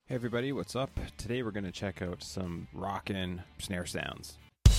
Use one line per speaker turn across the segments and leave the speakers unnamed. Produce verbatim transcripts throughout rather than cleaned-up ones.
Hey everybody, what's up? Today we're going to check out some rockin' snare sounds.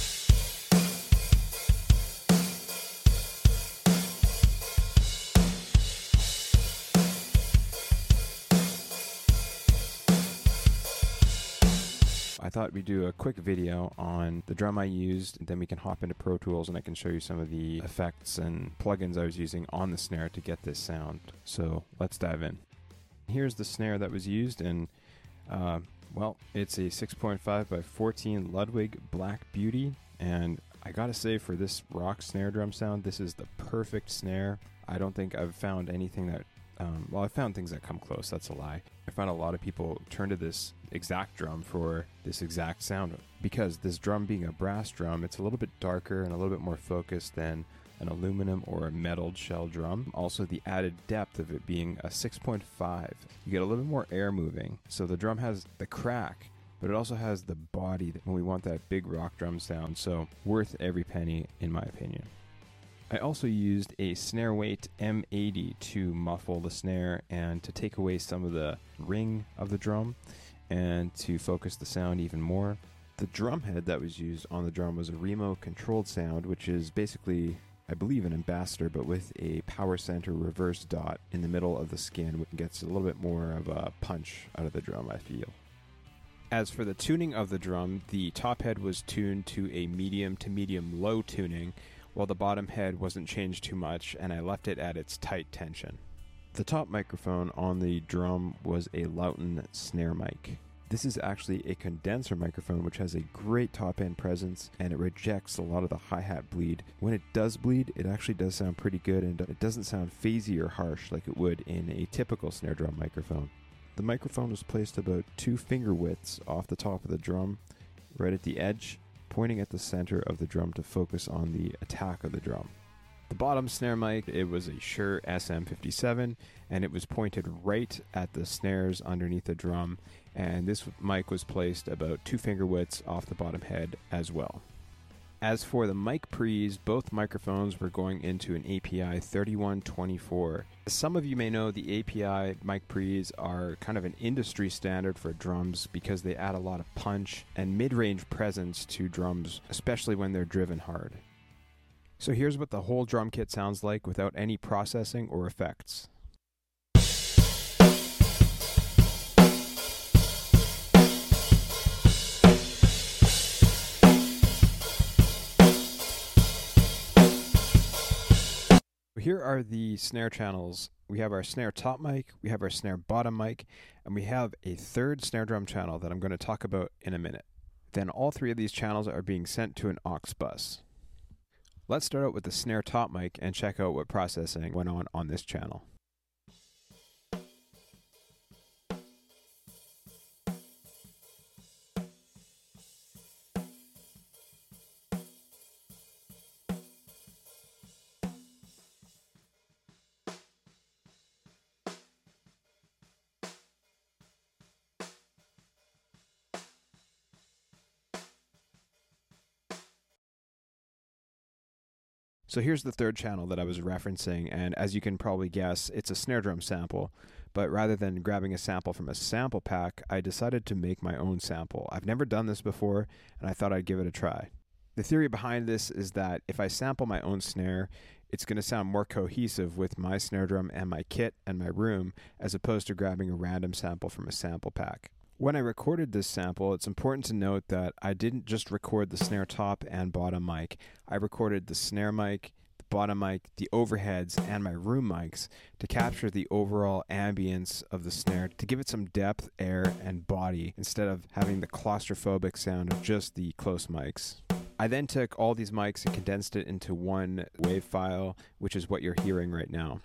I thought we'd do a quick video on the drum I used, and then we can hop into Pro Tools and I can show you some of the effects and plugins I was using on the snare to get this sound. So let's dive in. Here's the snare that was used, and uh, well, it's a six point five by fourteen Ludwig Black Beauty, and I gotta say, for this rock snare drum sound, this is the perfect snare. I don't think I've found anything that Um, well, I found things that come close. That's a lie. I found a lot of people turn to this exact drum for this exact sound because this drum being a brass drum, it's a little bit darker and a little bit more focused than an aluminum or a metalled shell drum. Also, the added depth of it being a six point five. You get a little bit more air moving. So the drum has the crack, but it also has the body when we want that big rock drum sound. So worth every penny, in my opinion. I also used a snare weight M eighty to muffle the snare and to take away some of the ring of the drum and to focus the sound even more. The drum head that was used on the drum was a Remo controlled sound, which is basically, I believe, an ambassador, but with a power center reverse dot in the middle of the skin, which gets a little bit more of a punch out of the drum, I feel. As for the tuning of the drum, the top head was tuned to a medium to medium low tuning, while the bottom head wasn't changed too much, and I left it at its tight tension. The top microphone on the drum was a Lauten snare mic. This is actually a condenser microphone which has a great top end presence, and it rejects a lot of the hi-hat bleed. When it does bleed, it actually does sound pretty good, and it doesn't sound phasey or harsh like it would in a typical snare drum microphone. The microphone was placed about two finger widths off the top of the drum, right at the edge, pointing at the center of the drum to focus on the attack of the drum. The bottom snare mic, it was a Shure S M fifty-seven, and it was pointed right at the snares underneath the drum, and this mic was placed about two finger widths off the bottom head as well. As for the mic pre's, both microphones were going into an A P I thirty-one twenty-four. As some of you may know, the A P I mic pre's are kind of an industry standard for drums because they add a lot of punch and mid-range presence to drums, especially when they're driven hard. So here's what the whole drum kit sounds like without any processing or effects. Here are the snare channels. We have our snare top mic, we have our snare bottom mic, and we have a third snare drum channel that I'm going to talk about in a minute. Then all three of these channels are being sent to an aux bus. Let's start out with the snare top mic and check out what processing went on on this channel. So here's the third channel that I was referencing, and as you can probably guess, it's a snare drum sample, but rather than grabbing a sample from a sample pack, I decided to make my own sample. I've never done this before, and I thought I'd give it a try. The theory behind this is that if I sample my own snare, it's going to sound more cohesive with my snare drum and my kit and my room, as opposed to grabbing a random sample from a sample pack. When I recorded this sample, it's important to note that I didn't just record the snare top and bottom mic. I recorded the snare mic, the bottom mic, the overheads, and my room mics to capture the overall ambience of the snare, to give it some depth, air, and body, instead of having the claustrophobic sound of just the close mics. I then took all these mics and condensed it into one wave file, which is what you're hearing right now.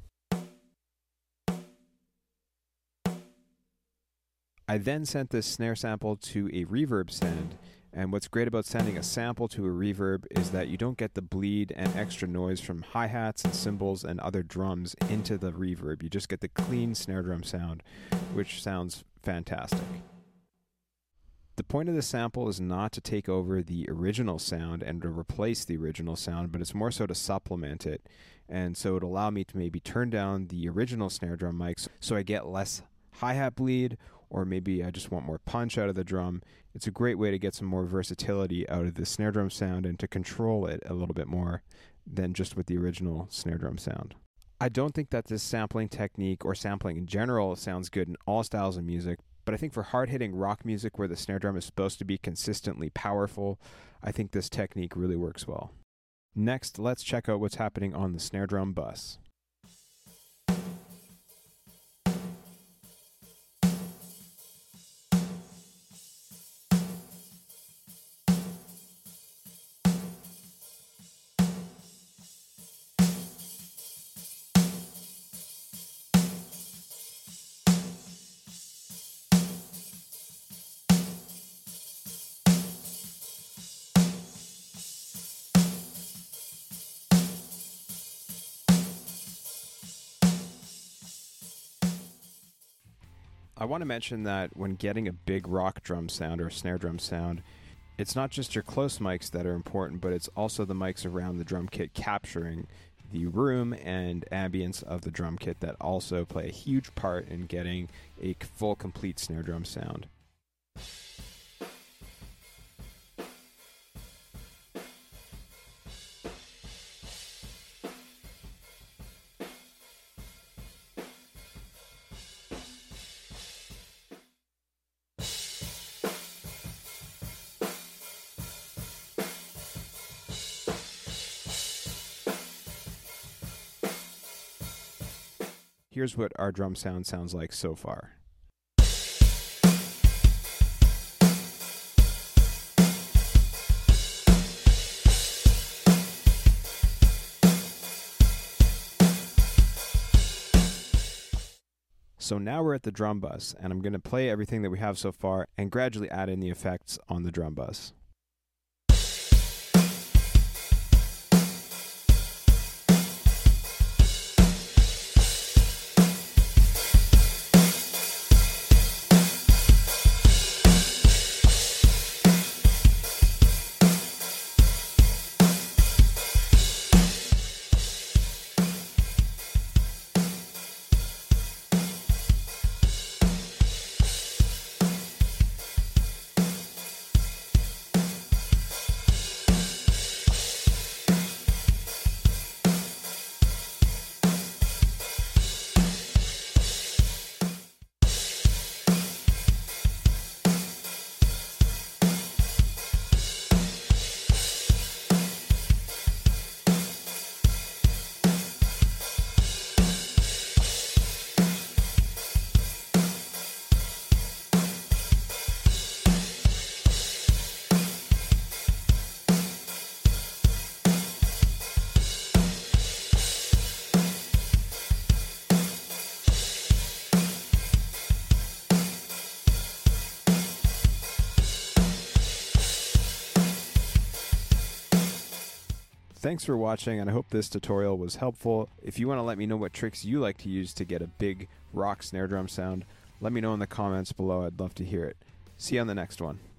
I then sent this snare sample to a reverb send, and what's great about sending a sample to a reverb is that you don't get the bleed and extra noise from hi-hats and cymbals and other drums into the reverb. You just get the clean snare drum sound, which sounds fantastic. The point of the sample is not to take over the original sound and to replace the original sound, but it's more so to supplement it, and so it'll allow me to maybe turn down the original snare drum mics so I get less hi-hat bleed, or maybe I just want more punch out of the drum, it's a great way to get some more versatility out of the snare drum sound and to control it a little bit more than just with the original snare drum sound. I don't think that this sampling technique or sampling in general sounds good in all styles of music, but I think for hard-hitting rock music where the snare drum is supposed to be consistently powerful, I think this technique really works well. Next, let's check out what's happening on the snare drum bus. I want to mention that when getting a big rock drum sound or snare drum sound, it's not just your close mics that are important, but it's also the mics around the drum kit capturing the room and ambience of the drum kit that also play a huge part in getting a full, complete snare drum sound. Here's what our drum sound sounds like so far. So now we're at the drum bus, and I'm going to play everything that we have so far and gradually add in the effects on the drum bus. Thanks for watching, and I hope this tutorial was helpful. If you want to let me know what tricks you like to use to get a big rock snare drum sound, let me know in the comments below. I'd love to hear it. See you on the next one.